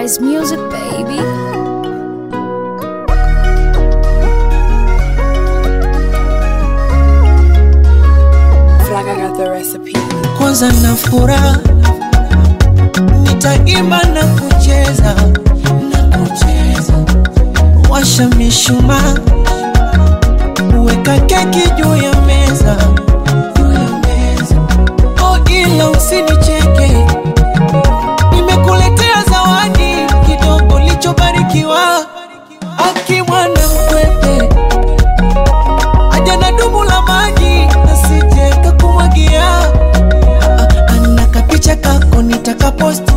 Price Music, baby. Flag, I got the recipe. Kwanza na furaha, nitaimba na kucheza, washa mishumaa, weka keki juu ya meza, oh ila usinicheke, nimekuletea zawadi kidogo lichobarikiwa, aki mwana mkwepe, aja na dumu la maji, nasije kakumwagia, anakapicha kako nitakaposti,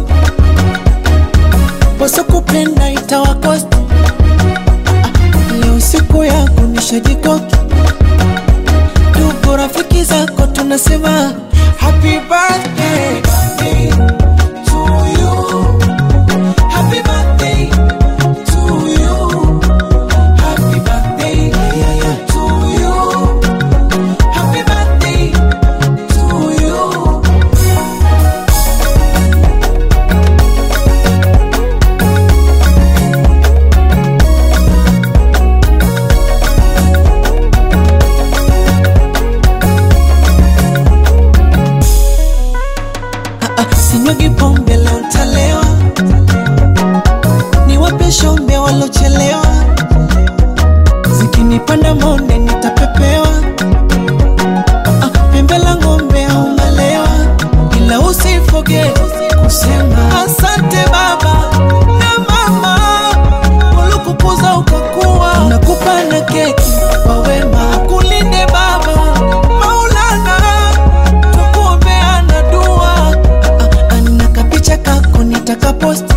boso kupenda itawakosti, leo siku yako nishajikoki, ndugu rafiki zako tunasema happy birthday, to you, happy birthday to you, happy birthday to you, happy birthday to you. Sinyagi pombe leo ntalewa, niwape shombe walochelewa, zikinipanda monde nitapepewa, pembe la ngombe au malewa, ila usifoge kusema asante baba na mama, walokukuza ukakuwa, nakupa na keki kwa wema, kulinde baba Maulana, tukuombea na dua, anakapicha kako nitakaposti,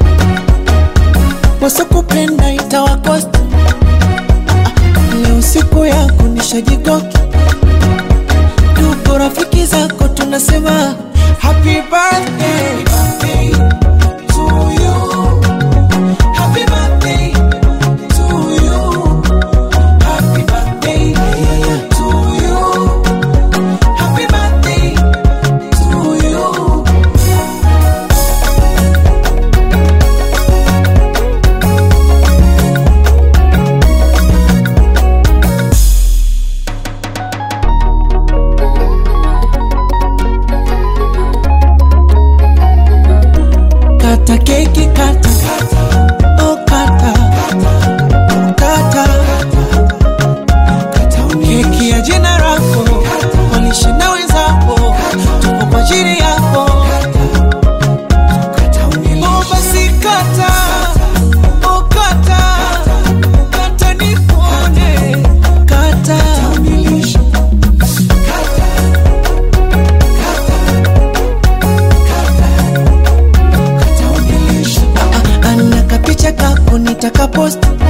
boso kupenda itawakosti, leo siku yako nishajikoki, ndugu rafiki zako tunasema happy birthday to you, happy birthday to you, happy birthday to you, happy birthday to you. Kata keki kata, oh kata, kata, keki ya jina lako, walishinda wenzako, tuko kwa ajili yako, oh basi kata, oh kata, kata nikuone, kata, anakapicha kako nitakaposti,